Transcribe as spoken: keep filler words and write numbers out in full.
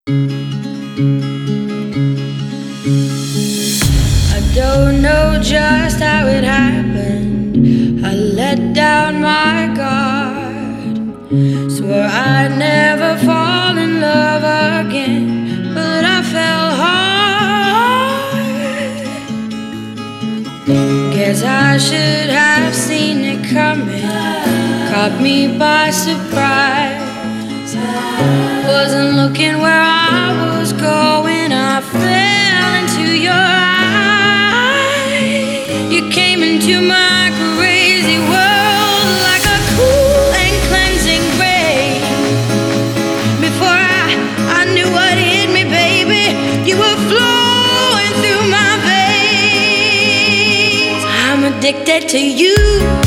I don't know just how it happened. I let down my guard, swore I'd never fall in love again, but I fell hard. Guess I should have seen it coming, caught me by surprise. Wasn't looking where I was going, I fell into your eyes. You came into my crazy world like a cool and cleansing rain. Before I, I knew what hit me, baby, you were flowing through my veins. I'm addicted to you.